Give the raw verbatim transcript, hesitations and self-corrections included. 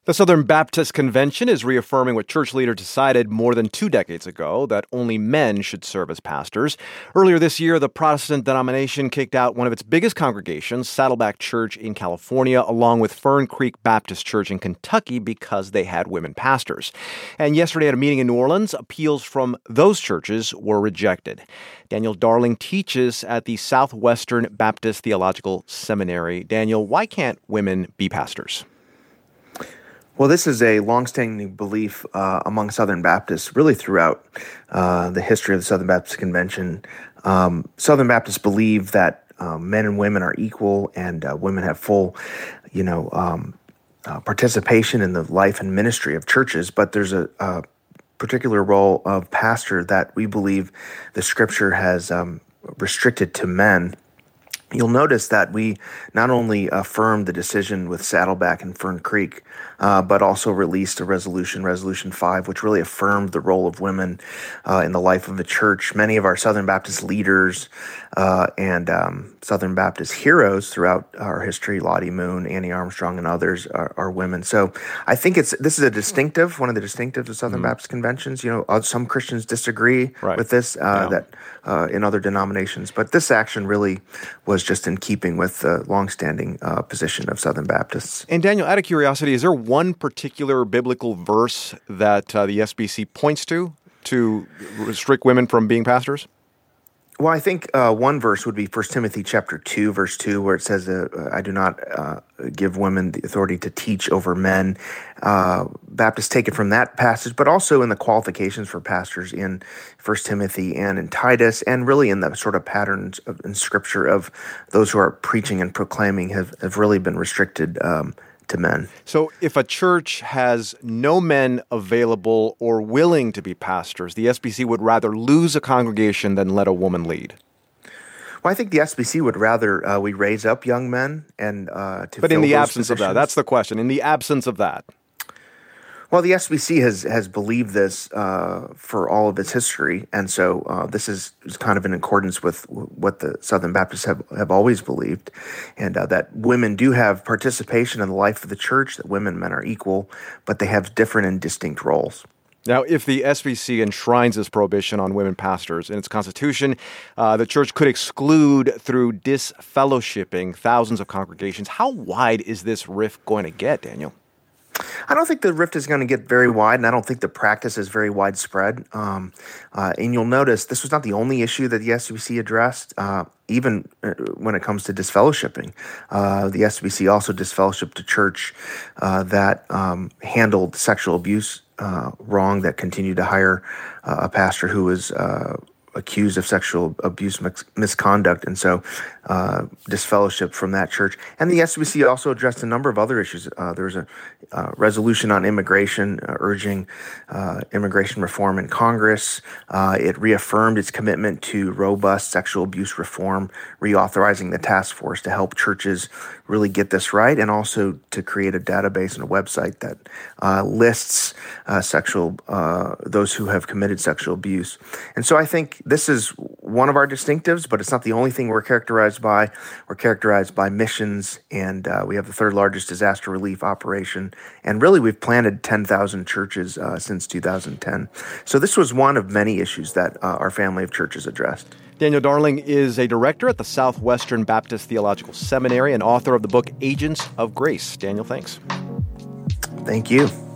The Southern Baptist Convention is reaffirming what church leaders decided more than two decades ago, that only men should serve as pastors. Earlier this year, the Protestant denomination kicked out one of its biggest congregations, Saddleback Church in California, along with Fern Creek Baptist Church in Kentucky, because they had women pastors. And yesterday at a meeting in New Orleans, appeals from those churches were rejected. Daniel Darling teaches at the Southwestern Baptist Theological Seminary. Daniel, why can't women be pastors? Well, this is a longstanding belief uh, among Southern Baptists, really throughout uh, the history of the Southern Baptist Convention. Um, Southern Baptists believe that uh, men and women are equal, and uh, women have full, you know, um, uh, participation in the life and ministry of churches. But there's a, a particular role of pastor that we believe the Scripture has um, restricted to men. You'll notice that we not only affirmed the decision with Saddleback and Fern Creek, uh, but also released a resolution, Resolution five, which really affirmed the role of women uh, in the life of the church. Many of our Southern Baptist leaders uh, and um, Southern Baptist heroes throughout our history, Lottie Moon, Annie Armstrong, and others are, are women. So I think it's this is a distinctive, one of the distinctives of Southern mm-hmm. Baptist conventions. You know, some Christians disagree right. with this, uh, yeah. that uh, in other denominations, but this action really was just in keeping with the longstanding uh, position of Southern Baptists. And Daniel, out of curiosity, is there one particular biblical verse that uh, the S B C points to to restrict women from being pastors? Well, I think uh, one verse would be First Timothy chapter two, verse two, where it says, uh, I do not uh, give women the authority to teach over men. Uh, Baptists take it from that passage, but also in the qualifications for pastors in First Timothy and in Titus, and really in the sort of patterns of, in Scripture of those who are preaching and proclaiming have, have really been restricted um, to men. So if a church has no men available or willing to be pastors, the S B C would rather lose a congregation than let a woman lead. Well, I think the S B C would rather uh, we raise up young men and uh, to But fill in the those absence positions. of that, that's the question. In the absence of that. Well, the S B C has has believed this uh, for all of its history, and so uh, this is, is kind of in accordance with what the Southern Baptists have, have always believed, and uh, that women do have participation in the life of the church, that women and men are equal, but they have different and distinct roles. Now, if the S B C enshrines this prohibition on women pastors in its constitution, uh, the church could exclude through disfellowshipping thousands of congregations. How wide is this rift going to get, Daniel? I don't think the rift is going to get very wide, and I don't think the practice is very widespread. Um, uh, and you'll notice this was not the only issue that the S B C addressed, uh, even uh, when it comes to disfellowshipping. Uh, the S B C also disfellowshipped a church uh, that um, handled sexual abuse uh, wrong, that continued to hire uh, a pastor who was uh, accused of sexual abuse mis- misconduct, and so uh, disfellowship from that church. And the S B C also addressed a number of other issues. Uh, there was a uh, resolution on immigration, uh, urging uh, immigration reform in Congress. Uh, it reaffirmed its commitment to robust sexual abuse reform, reauthorizing the task force to help churches really get this right, and also to create a database and a website that uh, lists uh, sexual uh, those who have committed sexual abuse. And so I think this is one of our distinctives, but it's not the only thing we're characterized by. We're characterized by missions, and uh, we have the third largest disaster relief operation. And really, we've planted ten thousand churches uh, since two thousand ten. So this was one of many issues that uh, our family of churches addressed. Daniel Darling is a director at the Southwestern Baptist Theological Seminary and author of the book Agents of Grace. Daniel, thanks. Thank you.